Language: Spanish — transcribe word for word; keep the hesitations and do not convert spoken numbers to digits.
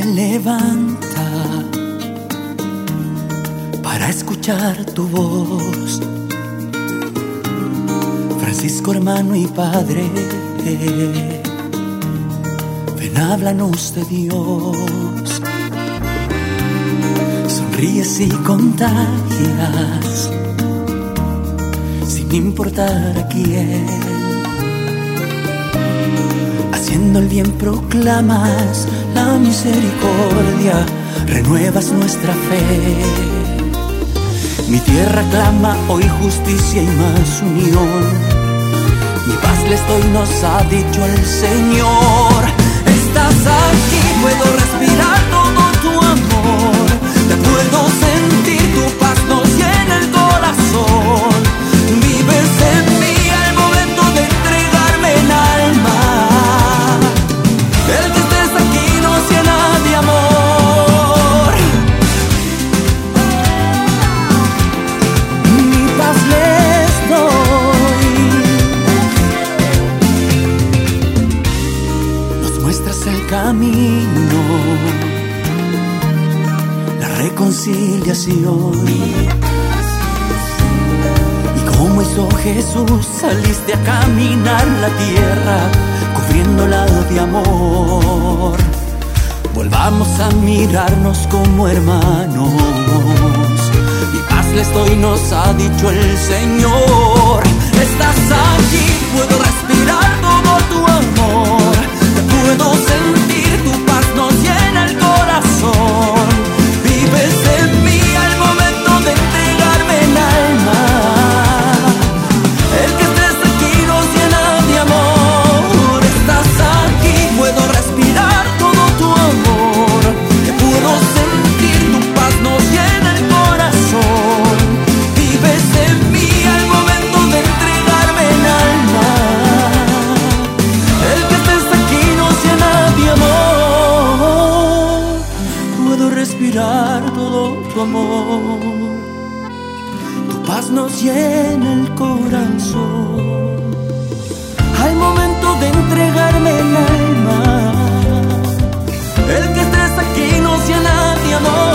me levanta para escuchar tu voz. Francisco, hermano y padre, ven, háblanos de Dios. Sonríes y contagias sin importar a quién. Haciendo el bien proclamas la misericordia, renuevas nuestra fe. Mi tierra clama hoy justicia y más unión. Mi paz les doy, nos ha dicho el Señor. Estás aquí, puedo respirar todo tu amor. Te puedo sentir, tu paz nos llena el corazón. Vives en mí al momento de entregarme el alma. El que estés aquí nos llena de amor. Mi paz les doy. Nos muestras el camino, la reconciliación. Y como hizo Jesús, saliste a caminar la tierra, cubriéndola de amor. Volvamos a mirarnos como hermanos. Mi paz les doy, nos ha dicho el Señor. Estás aquí, puedo respirar todo tu amor. Te puedo sentir, tu paz nos llena el corazón. Vives en mí al momento de entregarme el alma. El que estés aquí nos llena de amor. Estás aquí, puedo respirar todo tu amor. Te puedo sentir, tu paz nos llena el corazón. Vives en mí al momento de entregarme el alma. El que estés aquí nos llena de amor. Puedo respirar todo tu amor. Tu paz nos llena el corazón. Al momento de entregarme el alma. El que estés aquí nos llena de amor.